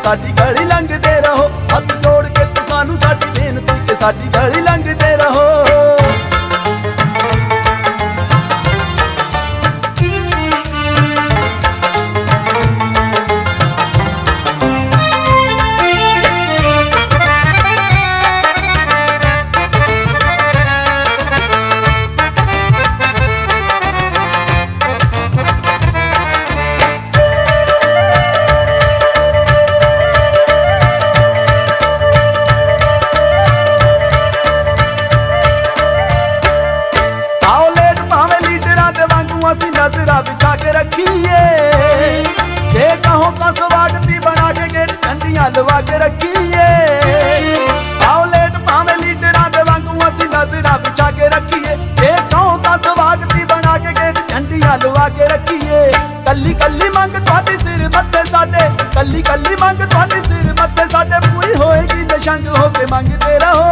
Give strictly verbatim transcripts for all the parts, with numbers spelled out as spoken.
साडी गली लंघदे रहो। हथ जोड़ के तू सानू साडी बेनती कि साडी गली लंघदे रहो। नजरा बिछा के रखिए जे कहो का स्वागती बना के गेट झंडियां लवा के रखिए। आओ लेट भावे लीडरां दे वांगू असी नजरा बिछा के रखिए जे कहो का स्वागती बना के गेट झंडियां लवा के रखिए। कल्ली कल्ली मंग तुहाडी सिर मत्थे साडे कल्ली कल्ली मंग तुहाडी सिर मत्थे साडे पूरी होएगी निशंग होके मंगते रहो।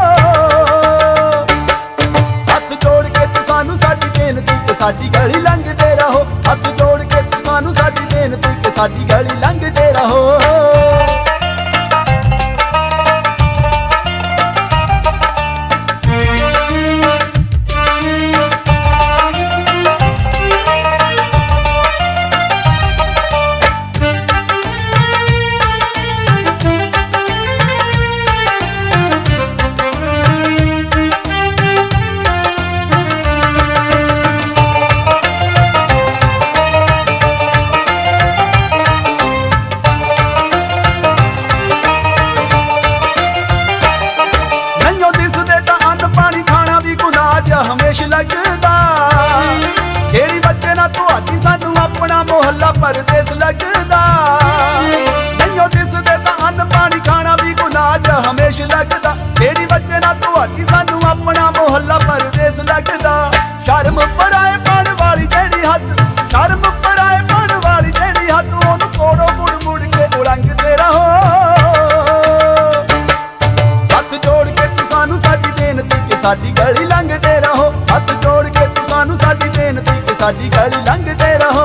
हथ जोड़ के तू सानू साडी बेनती कि साडी गली लंघदे रहो। हथ जोड़ के तू सानू साडी बेनती कि साडी गली लंघदे रहो। हमेश लगदा जेड़ी बच्चे ना तुहाडी सानू अपना मोहल्ला परदेस लगदा। नहियो दिसदे तां अन्न पानी खाना भी गुनाह च हमेश लगदा जेड़ी बच्चे ना तुहाडी सानू अपना मोहल्ला परदेस लगदा। शर्म पराए पड़ वाली जेड़ी हद शर्म पराए पड़ वाली जेड़ी हद ओनू कोड़ो मुड़ मुड़ के उलंघदे रहो। हथ जोड़ के तू सानू साडी बेनती कि साडी गली लंघदे रहो। हथ जोड़ के तू सानू साडी बेनती कि साडी गली लंघदे रहो।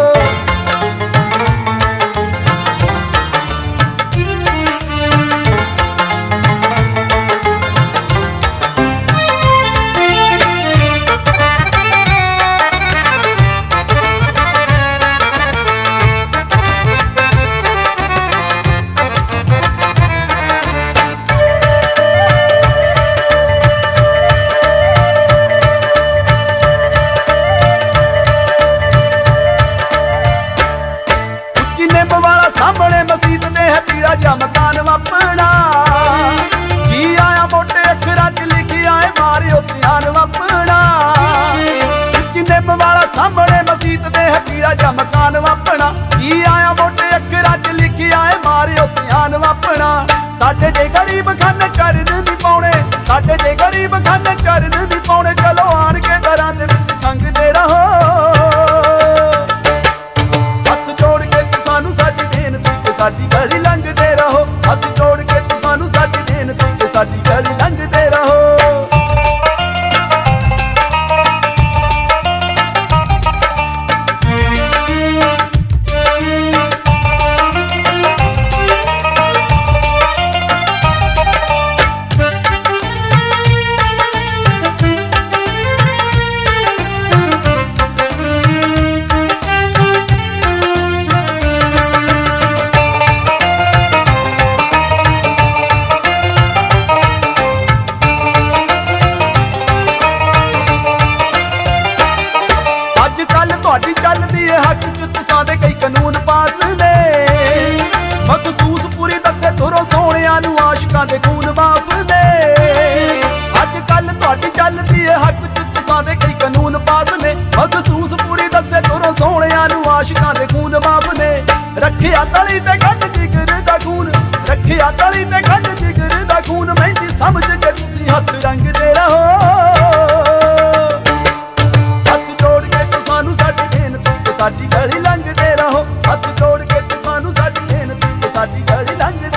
वाला सामने मसीत दे है पीड़ा जा मकान अपना जी आया मोटे अखरां च लिखी आए मारियो ध्यान अपना। निंब वाला सामने मसीत दे है पीड़ा जा मकान अपना जी आया मोटे अखरां च लिखी आए मारियो ध्यान अपना। साडे जे गरीब खन करन नहीं पाउणे साडे जे गरीब खन करन नहीं पाउणे चलो आन के दरां दे विच खंघदे रहो। साडी गली लंघदे रहो। हथ जोड़ के तू सानू साडी बेनती कि साडी गली लंघदे रहो। तुहाडी चलदी है हक च तुसां दे कई कानून पास ने मखसूस पूरी दसे तुरो सोहणियां नू आशिकां दे खून माफ ने। अज कल तुहाडी चलदी है हक च तुसां दे कई कानून पास ने मखसूस पूरी दसे तुरो सोहणियां नू आशिकां दे खून माफ ने। रखिया तली ते गंढ जिगर दा खून रखिया तली ते गंढ जिगर दा खून मेहंदी समझ के तुसीं हथ रंगदे रहो। साडी गली लंघदे रहो। हथ जोड़ के तू सानू साडी बेनती कि साडी गली लंघदे